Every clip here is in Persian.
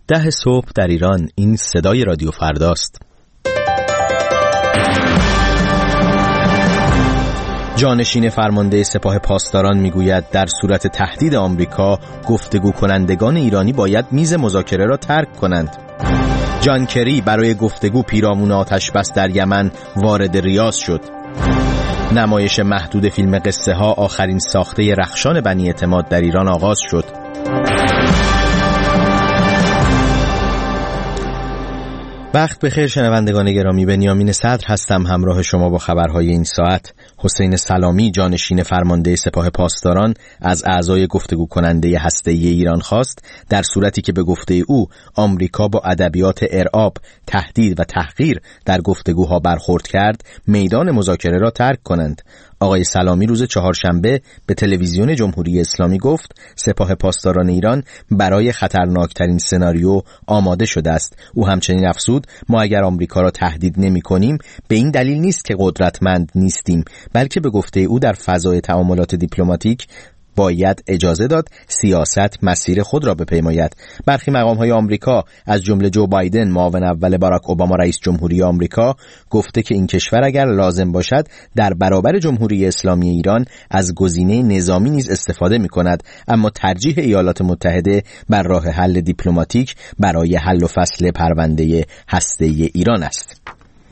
10 صبح در ایران. این صدای رادیو فرداست. جانشین فرمانده سپاه پاسداران میگوید در صورت تهدید آمریکا گفتگو کنندگان ایرانی باید میز مذاکره را ترک کنند. جان کری برای گفتگو پیرامون آتش بس در یمن وارد ریاض شد. نمایش محدود فیلم قصه ها آخرین ساخته رخشان بنی اعتماد در ایران آغاز شد. وقت بخیر شنوندگان گرامی، بنیامین صدر هستم همراه شما با خبرهای این ساعت. حسین سلامی جانشین فرمانده سپاه پاسداران از اعضای گفتگو کننده هسته‌ای ایران خواست در صورتی که به گفته او آمریکا با ادبیات ارعاب، تهدید و تحقیر در گفتگوها برخورد کرد میدان مذاکره را ترک کنند. آقای سلامی روز چهارشنبه به تلویزیون جمهوری اسلامی گفت سپاه پاسداران ایران برای خطرناکترین سناریو آماده شده است. او همچنین افزود ما اگر آمریکا را تهدید نمی کنیم به این دلیل نیست که قدرتمند نیستیم، بلکه به گفته او در فضای تعاملات دیپلماتیک باید اجازه داد سیاست مسیر خود را بپیماید. برخی مقام‌های آمریکا از جمله جو بایدن معاون اول باراک اوباما رئیس جمهوری آمریکا گفته که این کشور اگر لازم باشد در برابر جمهوری اسلامی ایران از گزینه نظامی نیز استفاده می‌کند، اما ترجیح ایالات متحده بر راه حل دیپلماتیک برای حل و فصل پرونده هسته‌ای ایران است.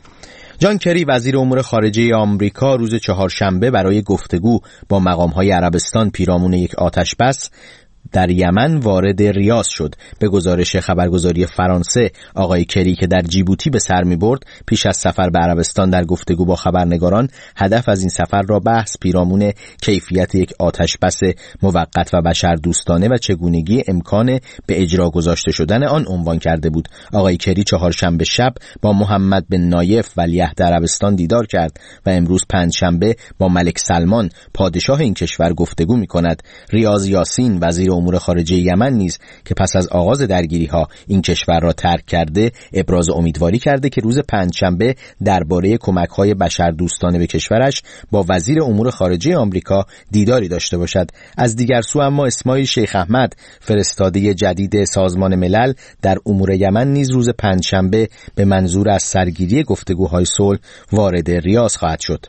جان کری وزیر امور خارجه آمریکا روز چهارشنبه برای گفتگو با مقام‌های عربستان پیرامون یک آتش‌بس در یمن وارد ریاض شد. به گزارش خبرگزاری فرانسه آقای کری که در جیبوتی به سر می‌برد پیش از سفر به عربستان در گفتگو با خبرنگاران هدف از این سفر را بحث پیرامون کیفیت یک آتش‌بس موقت و بشردوستانه و چگونگی امکان به اجرا گذاشته شدن آن عنوان کرده بود. آقای کری چهارشنبه شب با محمد بن نایف ولیعهد عربستان دیدار کرد و امروز پنجشنبه با ملک سلمان پادشاه این کشور گفتگو می‌کند. ریاض یاسین وزیر امور خارجه یمن نیز که پس از آغاز درگیری‌ها این کشور را ترک کرده ابراز امیدواری کرده که روز پنجشنبه درباره کمک‌های بشردوستانه به کشورش با وزیر امور خارجه آمریکا دیداری داشته باشد. از دیگر سو اما اسماعیل شیخ احمد فرستاده جدید سازمان ملل در امور یمن نیز روز پنجشنبه به منظور از سرگیری گفتگوهای صلح وارد ریاض خواهد شد.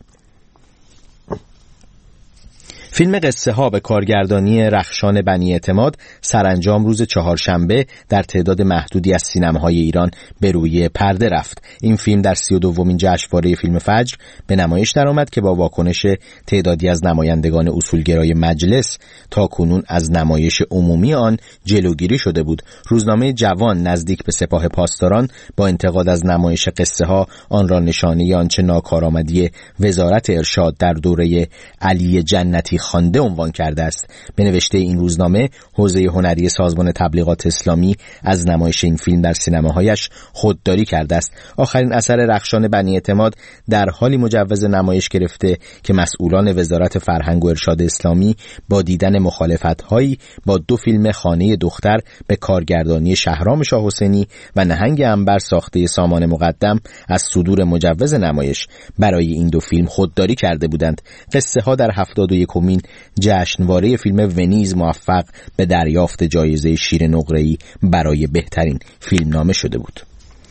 فیلم قصه ها به کارگردانی رخشان بنی اعتماد سرانجام روز چهارشنبه در تعداد محدودی از سینماهای ایران به روی پرده رفت. این فیلم در 32مین جشنواره فیلم فجر به نمایش درآمد که با واکنش تعدادی از نمایندگان اصولگرای مجلس تاکنون از نمایش عمومی آن جلوگیری شده بود. روزنامه جوان نزدیک به سپاه پاسداران با انتقاد از نمایش قصه ها آن را نشانه آنچه ناکارآمدی وزارت ارشاد در دوره علی جنتی خوانده عنوان کرده است. به نوشته این روزنامه حوزه هنری سازمان تبلیغات اسلامی از نمایش این فیلم در سینماهایش خودداری کرده است. آخرین اثر رخشان بنی اعتماد در حالی مجوز نمایش گرفته که مسئولان وزارت فرهنگ و ارشاد اسلامی با دیدن مخالفت‌هایی با 2 فیلم خانه دختر به کارگردانی شهرام شاه حسینی و نهنگ عنبر ساخته سامان مقدم از صدور مجوز نمایش برای این 2 فیلم خودداری کرده بودند. قصه ها در 71مین جشنواره فیلم ونیز موفق به دریافت جایزه شیر نقره‌ای برای بهترین فیلمنامه شده بود.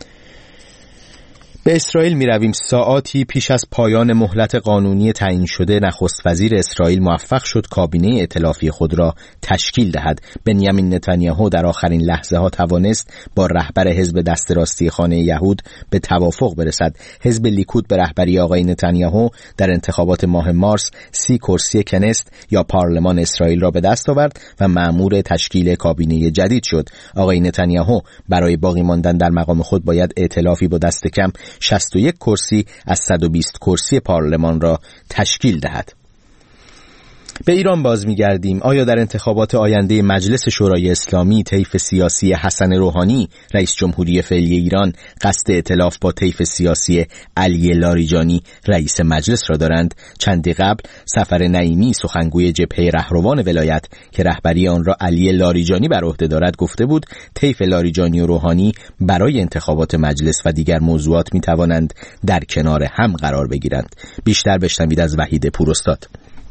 به اسرائیل می رویم. ساعاتی پیش از پایان مهلت قانونی تعیین شده نخست وزیر اسرائیل موفق شد کابینه ائتلافی خود را تشکیل دهد. بنیامین نتانیاهو در آخرین لحظه ها توانست با رهبر حزب دست راستی خانه یهود به توافق برسد. حزب لیکود به رهبری آقای نتانیاهو در انتخابات ماه مارس 30 کرسی کنست یا پارلمان اسرائیل را به دست آورد و مأمور تشکیل کابینه جدید شد. آقای نتانیاهو برای باقی ماندن در مقام خود باید ائتلافی با دست کم 61 کرسی از 120 کرسی پارلمان را تشکیل دهد. به ایران باز می‌گردیم. آیا در انتخابات آینده مجلس شورای اسلامی طیف سیاسی حسن روحانی رئیس جمهوری فعلی ایران قصد ائتلاف با طیف سیاسی علی لاریجانی رئیس مجلس را دارند؟ چندی قبل سفر نعیمی سخنگوی جبهه رهروان ولایت که رهبری آن را علی لاریجانی بر عهده دارد گفته بود طیف لاریجانی و روحانی برای انتخابات مجلس و دیگر موضوعات می‌توانند در کنار هم قرار بگیرند. بیشتر بشنوید از وحید پوراستاد.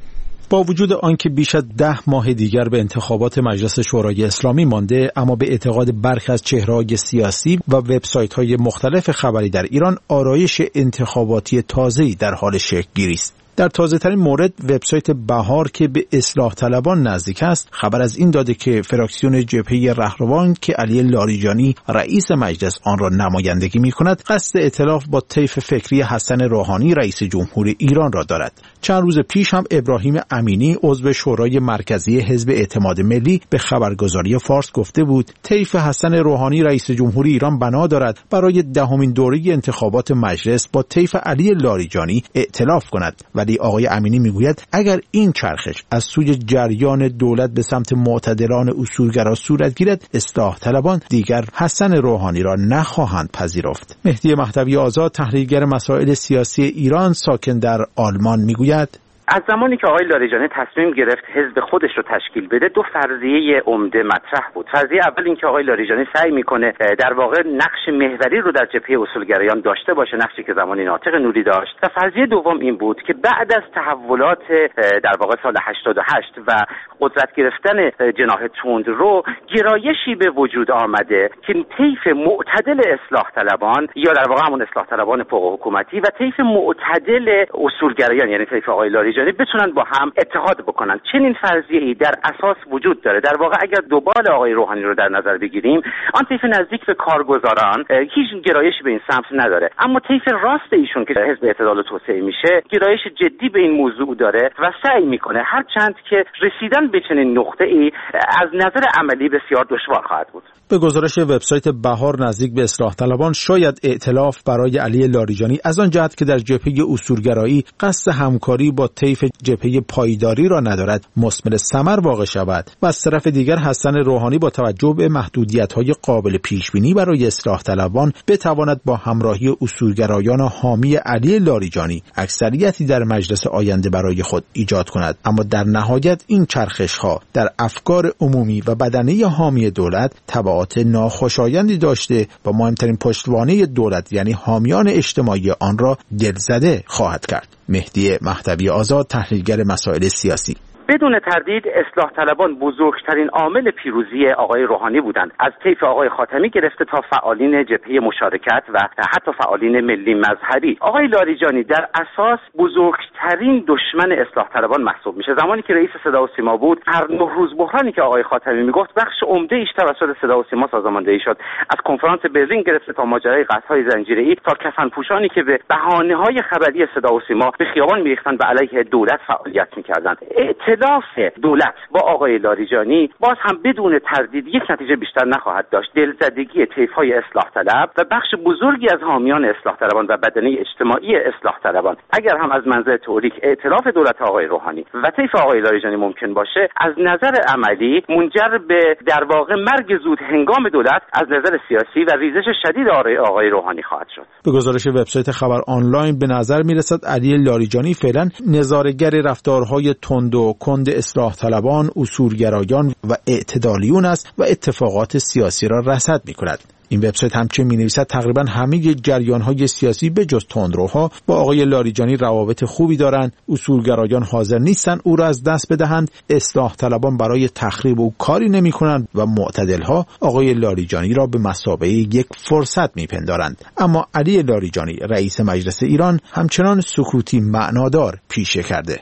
با وجود آنکه بیش از 10 ماه دیگر به انتخابات مجلس شورای اسلامی مانده، اما به اعتقاد برخی از چهره‌های سیاسی و وبسایت‌های مختلف خبری در ایران، آرایش انتخاباتی تازه‌ای در حال شکل‌گیری است. در تازه‌ترین مورد، وبسایت بهار که به اصلاح طلبان نزدیک است، خبر از این داده که فراکسیون جبهه رهروان که علی لاریجانی رئیس مجلس آن را نمایندگی می‌کند، قصد ائتلاف با طیف فکری حسن روحانی رئیس جمهوری ایران را دارد. چند روز پیش هم ابراهیم امینی عضو شورای مرکزی حزب اعتماد ملی به خبرگزاری فارس گفته بود طیف حسن روحانی رئیس جمهوری ایران بنا دارد برای 10مین دوره انتخابات مجلس با طیف علی لاریجانی ائتلاف کند. ولی آقای امینی میگوید اگر این چرخش از سوی جریان دولت به سمت معتدلان اصولگرا صورت گیرد، اصلاح طلبان دیگر حسن روحانی را نخواهند پذیرفت. مهدی مهدوی آزاد، تحلیلگر مسائل سیاسی ایران ساکن در آلمان، میگوید از زمانی که آقای لاریجانی تصمیم گرفت حزب خودش رو تشکیل بده، دو فرضیه عمده مطرح بود. فرضیه اول این که آقای لاریجانی سعی میکنه در واقع نقش محوری رو در جبهه اصولگرایان داشته باشه، نقشی که زمانی ناطق نوری داشت. و فرضیه دوم این بود که بعد از تحولات در واقع سال 88 و قدرت گرفتن جناح تندرو، گرایشی به وجود آمده که طیف معتدل اصلاح طلبان یا در واقع همون اصلاح طلبان فوق حکومتی و طیف معتدل اصولگرایان یعنی طیف آقای لاریجانی بتونن با هم اتحاد بکنن. چنین فرضیه‌ای در اساس وجود داره. در واقع اگر دوبال آقای روحانی رو در نظر بگیریم، آن طیف نزدیک به کارگزاران هیچ گرایشی به این سمت نداره، اما طیف راست ایشون که حزب اعتدال و توسعه میشه، گرایش جدی به این موضوع داره و سعی میکنه هرچند که رسیدن به چنین نقطه‌ای از نظر عملی بسیار دشوار خواهد بود. به گزارش وبسایت بهار، نزدیک به اصلاح طلبان شاید ائتلاف برای علی لاریجانی از آن جهت که در جبهه اصولگرایی قصد همکاری با طیف جبهه پایداری را ندارد مثمر ثمر واقع شود و از طرف دیگر حسن روحانی با توجه به محدودیت‌های قابل پیش‌بینی برای اصلاح طلبان بتواند با همراهی اصولگرایان حامی علی لاریجانی اکثریتی در مجلس آینده برای خود ایجاد کند. اما در نهایت این چرخش‌ها در افکار عمومی و بدنه حامی دولت تبعات ناخوشایندی داشته و مهمترین پشتوانه دولت یعنی حامیان اجتماعی آن را دلزده خواهد کرد. مهدی مهدوی آزاد، تحلیلگر مسائل سیاسی. بدون تردید اصلاح طلبان بزرگترین عامل پیروزی آقای روحانی بودند. از طیف آقای خاتمی گرفته تا فعالین جبهه مشارکت و حتی فعالین ملی مذهبی. آقای لاریجانی در اساس بزرگترین دشمن اصلاح طلبان محسوب میشه. زمانی که رئیس صدا و سیما بود، هر 9 روز بحرانی که آقای خاتمی میگفت بخش عمده ایش توسط صدا و سیما سازماندهی شد. از کنفرانس برلین گرفته تا ماجرای قطع‌های زنجیره‌ای تا کفنپوشانی که به بهانه‌های خبری صدا و سیما به خیابان میریختند و علیه دولت فعالیت میکردند. ائتلاف دولت با آقای لاریجانی باز هم بدون تردید یک نتیجه بیشتر نخواهد داشت: دلزدگی طیف‌های اصلاح طلب و بخش بزرگی از حامیان اصلاح طلبان و بدنه اجتماعی اصلاح طلبان. اگر هم از منظر تئوریک ائتلاف دولت آقای روحانی و طیف آقای لاریجانی ممکن باشه، از نظر عملی منجر به در واقع مرگ زود هنگام دولت از نظر سیاسی و ریزش شدید آقای روحانی خواهد شد. به گزارش وبسایت خبر آنلاین به نظر میرسد علی لاریجانی فعلا نظاره‌گر رفتارهای تند و کند اصلاح طلبان، اصولگرایان و اعتدالیون است و اتفاقات سیاسی را رصد می‌کند. این وبسایت همچنین می‌نویسد تقریباً همه جریان‌های سیاسی به جز تندروها با آقای لاریجانی روابط خوبی دارند. اصولگرایان حاضر نیستند او را از دست بدهند، اصلاح طلبان برای تخریب او کاری نمی‌کنند و معتدل‌ها آقای لاریجانی را به مثابه یک فرصت می‌پندارند. اما علی لاریجانی رئیس مجلس ایران همچنان سکوتی معنادار پیشه کرده.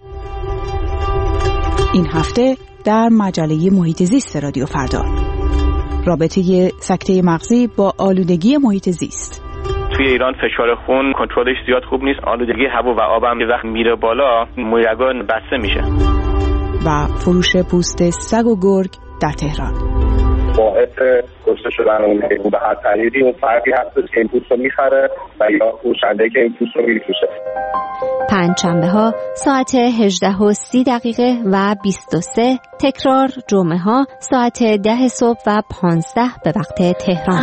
این هفته در مجله محیط زیست رادیو فردا، رابطه سکته مغزی با آلودگی محیط زیست. توی ایران فشار خون کنترلش زیاد خوب نیست. آلودگی هوا و آب هم وقتی میره بالا مویگان بسته میشه. و فروش پوست سگ و گرگ در تهران. باعث کشته شدن اون حیوان به هر طریقی اون فردی هست که این پوست رو میخره و یا فروشنده که این پوست رو میفروشه. پنجشنبه ها ساعت 18:30 و 23، تکرار جمعه ها ساعت 10 صبح و 15 به وقت تهران.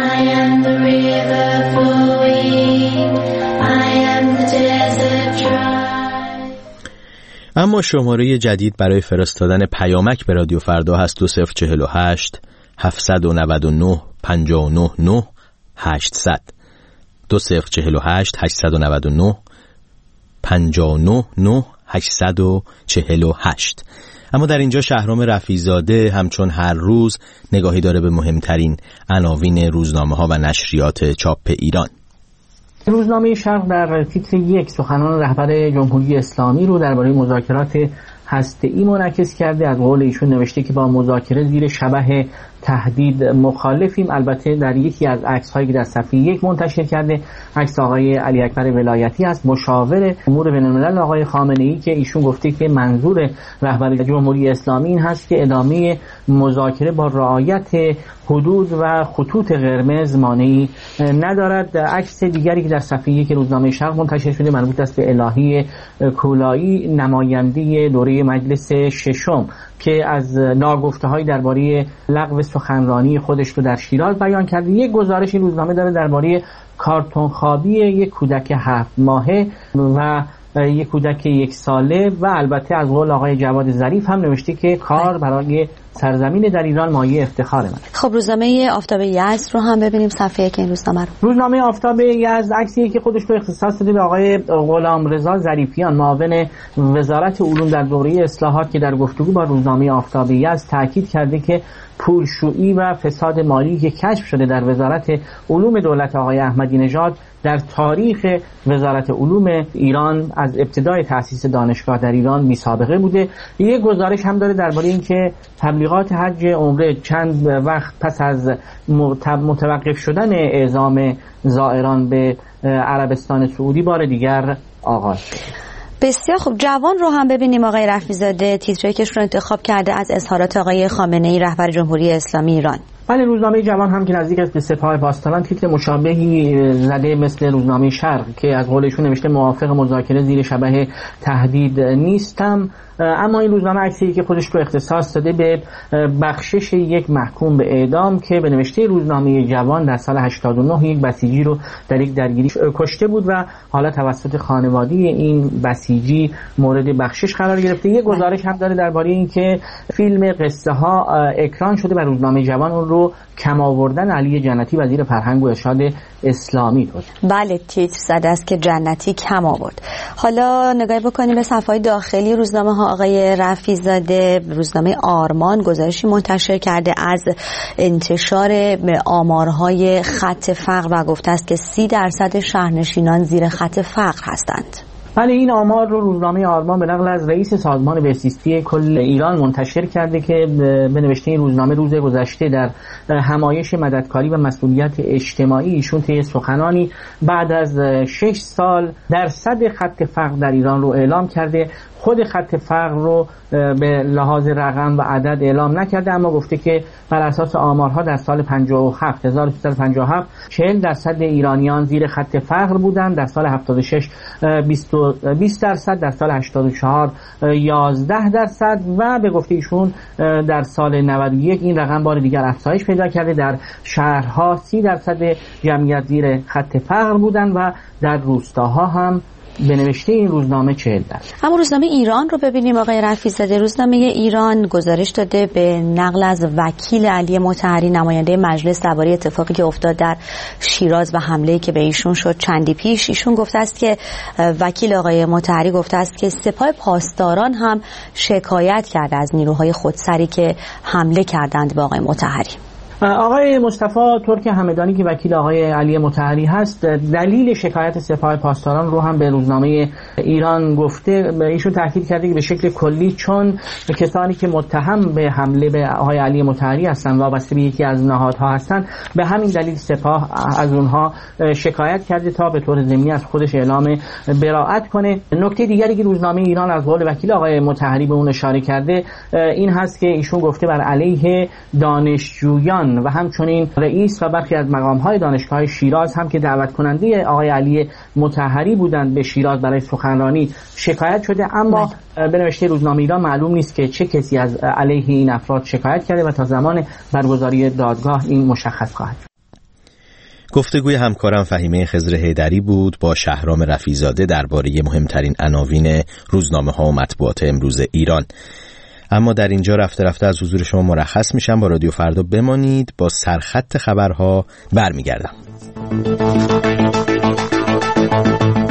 اما شماره جدید برای فرستادن پیامک به رادیو فردا هست: 2048 799 599 800 2048 899 599 848. اما در اینجا شهرام رفیع‌زاده همچون هر روز نگاهی داره به مهمترین عناوین روزنامه‌ها و نشریات چاپ ایران. روزنامه شرق در تیتر 1 سخنان رهبر جمهوری اسلامی رو درباره مذاکرات هسته‌ای منعکس کرده. از قول ایشون نوشته که با مذاکره زیر شبح تهدید مخالفیم. البته در یکی از عکس‌هایی که در صفحه 1 منتشر کرده عکس آقای علی اکبر ولایتی است، مشاور امور بین‌الملل آقای خامنه‌ای، که ایشون گفته که منظور رهبر جمهوری اسلامی این هست که ادامه مذاکره با رعایت حدود و خطوط قرمز مانعی ندارد. عکس دیگری که در صفحه 1 روزنامه شرق منتشر شده مربوط است به الهی کولایی، نماینده دوره مجلس ششم، که از ناگفته‌های درباره لغو سخنرانی خودش رو در شیراز بیان کرده. یک گزارش روزنامه داره درباره کارتون خوابی یک کودک 7 ماهه و یک کودک 1 ساله و البته از قول آقای جواد ظریف هم نوشته که کار برای سرزمین در ایران مایه افتخار من. خب روزنامه آفتاب یزد رو هم ببینیم صفحه که این روزنامه رو. روزنامه آفتاب یزد عکسی که خودش رو اختصاص داده به آقای غلامرضا ظریفیان، معاون وزارت علوم در دوره اصلاحات، که در گفتگو با روزنامه آفتاب یزد تاکید کرده که پولشویی و فساد مالی که کشف شده در وزارت علوم دولت آقای احمدی نژاد در تاریخ وزارت علوم ایران از ابتدای تأسیس دانشگاه در ایران بی‌سابقه بوده. یک گزارش هم داره درباره اینکه تبلیغات حج عمره چند وقت پس از متوقف شدن اعزام زائران به عربستان سعودی بار دیگر آغاز شد. بسیار خوب. جوان رو هم ببینیم. آقای رفیع‌زاده تیتری که رو انتخاب کرده از اظهارات آقای خامنه‌ای رهبر جمهوری اسلامی ایران. بله، روزنامه جوان هم که نزدیک است به سپاه پاسداران تیتر مشابهی زده مثل روزنامه شرق که از قولشون نوشته موافق مذاکره زیر شبح تهدید نیستم. اما این روزنامه عکسی که خودش رو اختصاص داده به بخشش یک محکوم به اعدام که به نوشته روزنامه جوان در سال 89 یک بسیجی رو در یک درگیری کشته بود و حالا توسط خانواده این بسیجی مورد بخشش قرار گرفته. یک گزارش هم داره درباره این که فیلم قصه ها اکران شده و روزنامه جوان اون رو کم آوردن علی جنتی وزیر فرهنگ و ارشاد اسلامی بود. بله، تیتر زده است که جنتی کم آورد. حالا نگاهی بکنیم به صفحات داخلی روزنامه ها. آقای رفیع‌زاده روزنامه آرمان گزارشی منتشر کرده از انتشار آمارهای خط فقر و گفته است که 30% شهرنشینان زیر خط فقر هستند. بله، این آمار رو روزنامه آرمان به نقل از رئیس سازمان بهزیستی کل ایران منتشر کرده که به نوشته این روزنامه روز گذشته در همایش مددکاری و مسئولیت اجتماعی ایشون طی سخنانی بعد از 6 سال درصد خط فقر در ایران رو اعلام کرده. خود خط فقر رو به لحاظ رقم و عدد اعلام نکرده، اما گفته که بر اساس آمارها در سال 1357 40% ایرانیان زیر خط فقر بودند، در سال 76 20%، در سال 84 11% و به گفته ایشون در سال 91 این رقم بار دیگر افزایش پیدا کرده. در شهرها 30% جمعیت زیر خط فقر بودند و در روستاها هم به نوشته این روزنامه 40%. اما روزنامه ایران رو ببینیم. آقای رفیع‌زاده روزنامه ایران گزارش داده به نقل از وکیل علی مطهری نماینده مجلس درباره اتفاقی که افتاد در شیراز و حمله‌ای که به ایشون شد چندی پیش. ایشون گفته است که وکیل آقای مطهری گفته است که سپاه پاسداران هم شکایت کرده از نیروهای خودسری که حمله کردند به آقای مطهری. آقای مصطفی ترک همدانی که وکیل آقای علی مطهری هست دلیل شکایت سپاه پاسداران رو هم به روزنامه ایران گفته. ایشون تاکید کرده که به شکل کلی چون کسانی که متهم به حمله به آقای علی مطهری هستند وابسته به یکی از نهادها هستند، به همین دلیل سپاه از اونها شکایت کرده تا به طور ضمنی از خودش اعلام براءت کنه. نکته دیگری که روزنامه ایران از قول وکیل آقای مطهری به اون اشاره کرده این هست که ایشون گفته بر علیه دانشجویان و همچنین رئیس و برخی از مقام‌های دانشگاه شیراز هم که دعوت کننده آقای علی مطهری بودند به شیراز برای سخنرانی شکایت شده، اما به نوشته روزنامه ایران معلوم نیست که چه کسی از علیه این افراد شکایت کرده و تا زمان برگزاری دادگاه این مشخص خواهد شد. گفتگوی همکارم فهیمه خضر حیدری بود با شهرام رفیع‌زاده درباره مهمترین عناوین روزنامه‌ها و مطبوعات امروز ایران. اما در اینجا رفته رفته از حضور شما مرخص میشم. با رادیو فردا بمانید. با سرخط خبرها برمیگردم.